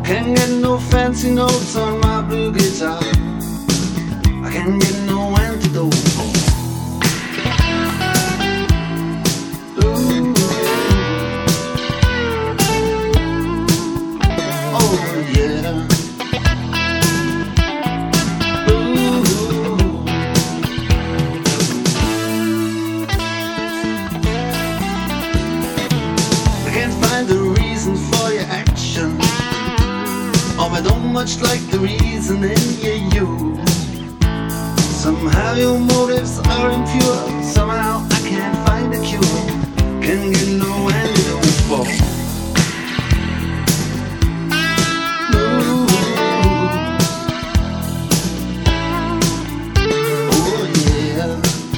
Can't get no fancy notes on my blue guitar. I can't get no antidote for. Ooh. Oh yeah. I don't much like the reasoning you use. Somehow your motives are impure. Somehow I can't find a cure. Can't get no antidote for. Oh yeah.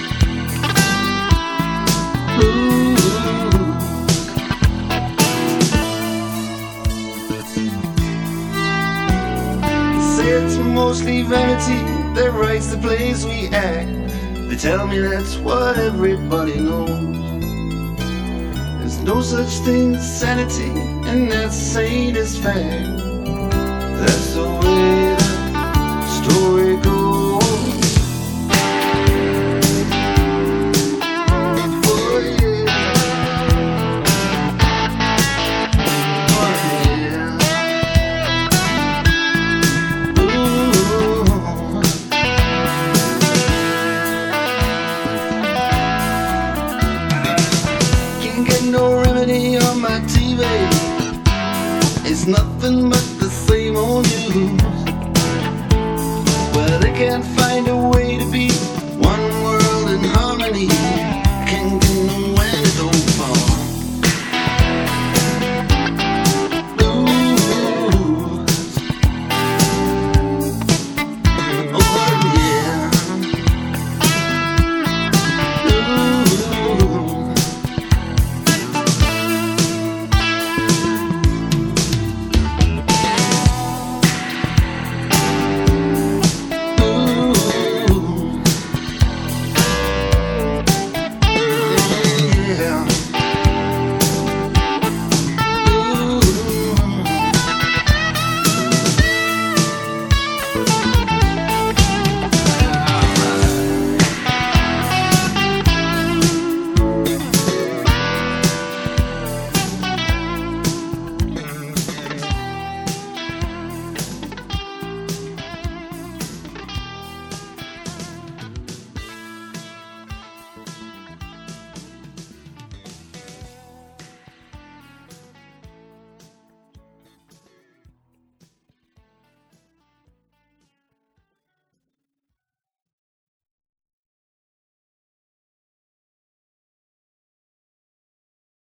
It's mostly vanity that writes the plays we act. They tell me that's what everybody knows. There's no such thing as sanity, and that's sane as fact. That's the way the story goes. Oh yeah. Oh yeah. No remedy on my TV. It's nothing but the same old news. Well, they can't find a way to be